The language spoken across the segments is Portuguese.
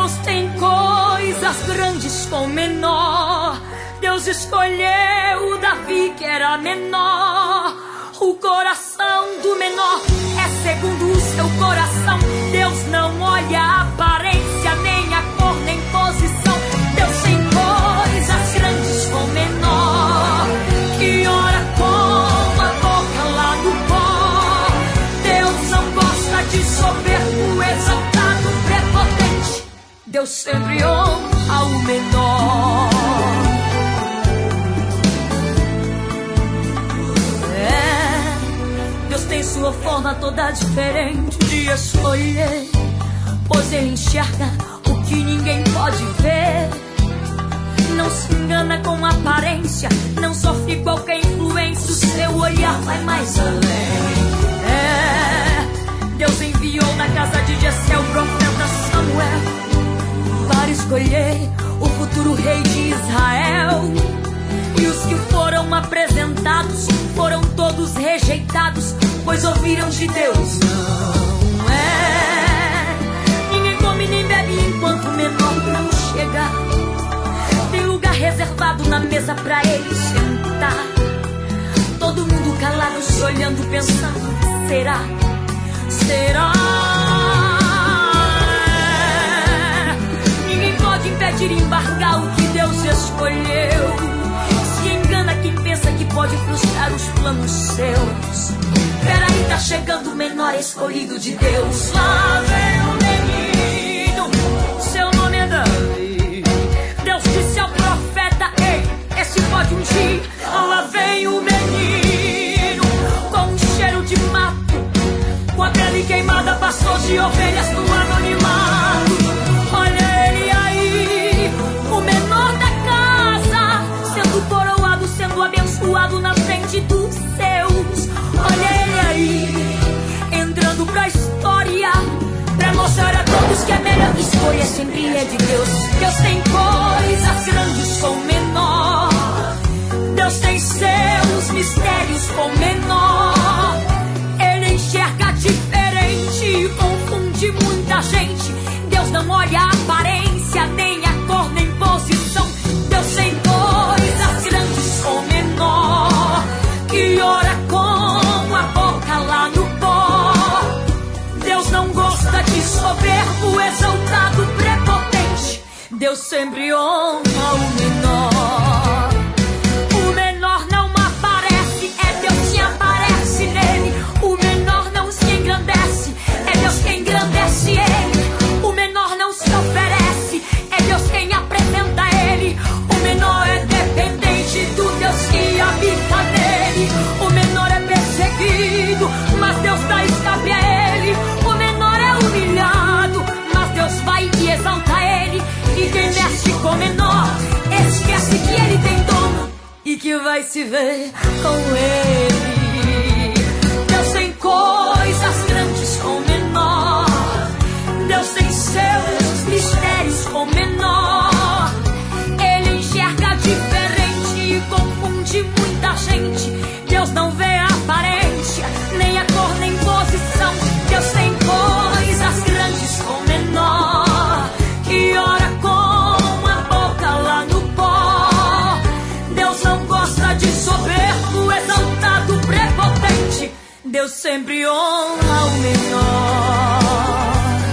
Deus tem coisas grandes com menor. Deus escolheu Davi, que era menor. O coração do menor é segundo o seu coração. Deus não olha a aparência, nem a cor, nem posição. Deus tem coisas grandes com menor, que ora com a boca lá no pó. Deus não gosta de soberbo, exaltado, prepotente. Deus sempre honra o menor. Deus tem sua forma toda diferente de escolher, pois Ele enxerga o que ninguém pode ver. Não se engana com aparência, não sofre qualquer influência. O seu olhar vai mais além. Deus enviou na casa de Jessé o profeta Samuel para escolher o futuro rei de Israel. E os que foram apresentados foram todos rejeitados, pois ouviram de Deus não ninguém come nem bebe enquanto o menor não chegar. Tem lugar reservado na mesa pra ele sentar. Todo mundo calado, se olhando, pensando: será? Será? Ninguém pode impedir, embargar o que Deus escolheu. Se engana quem pensa que pode frustrar os planos seus. Peraí, tá chegando o menor escolhido de Deus. Lá vem o menino, seu nome é Davi. Deus disse ao profeta: ei, esse pode ungir. Lá vem o menino, com um cheiro de mato, com a pele queimada, pastor de ovelhas no anonimato. Olha ele aí, o menor da casa, sendo coroado, sendo abençoado na frente dos seus. Olha ele aí, entrando pra história, pra mostrar a todos que a melhor escolha sempre é de Deus. Deus tem coisas grandes com menor. Deus tem seus mistérios com menor. Ele enxerga diferente e confunde muita gente. Deus não olha a aparência, nem a cor, nem posição. Deus tem coisas grandes com menor, que ora com a boca lá no pó. Deus não gosta de soberbo, exaltado, prepotente. Deus sempre honra o menor. O menor não aparece, é Deus que aparece nele. O menor não se engrandece, é Deus quem engrandece ele. O menor não se oferece, é Deus quem apresenta ele. O menor é dependente do Deus que habita nele. O menor é perseguido, mas Deus dá escape a ele. O menor é humilhado, mas Deus vai e exalta ele. E quem mexe com o menor, esquece que ele tem dono e que vai se ver com ele. Deus tem coisas grandes com menor. Deus tem seus mistérios com menor. Ele enxerga diferente e confunde muita gente. Deus não vê a aparência, nem a cor, nem posição. Deus tem coisas grandes com menor, que ora com a boca lá no pó. Deus não gosta de soberbo, exaltado, prepotente. Deus sempre honra o menor.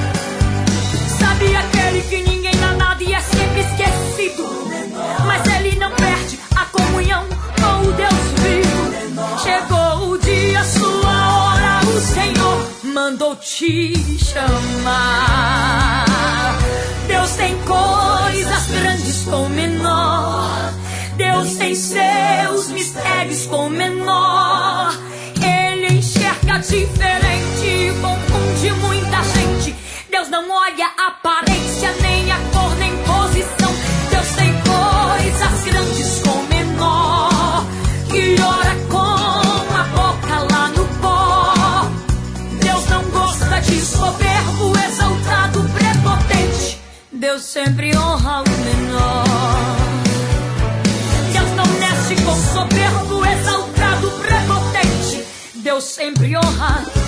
Sabe aquele que ninguém dá nada e é sempre esquecido, mas ele não perde a comunhão com o Deus vivo. Chegou o dia, sua hora, o Senhor mandou te chamar. Deus tem coisas grandes com menor. Deus tem seus mistérios com menor. Ele enxerga diferente e confunde muita gente. Deus não olha a aparência, nem a cor, nem posição. Deus tem coisas grandes com menor, que ora com a boca lá no pó. Deus não gosta de soberbo, exaltado, prepotente. Deus sempre honra o menor. Deus não mexe com soberbo, exaltado, prepotente. Deus sempre honra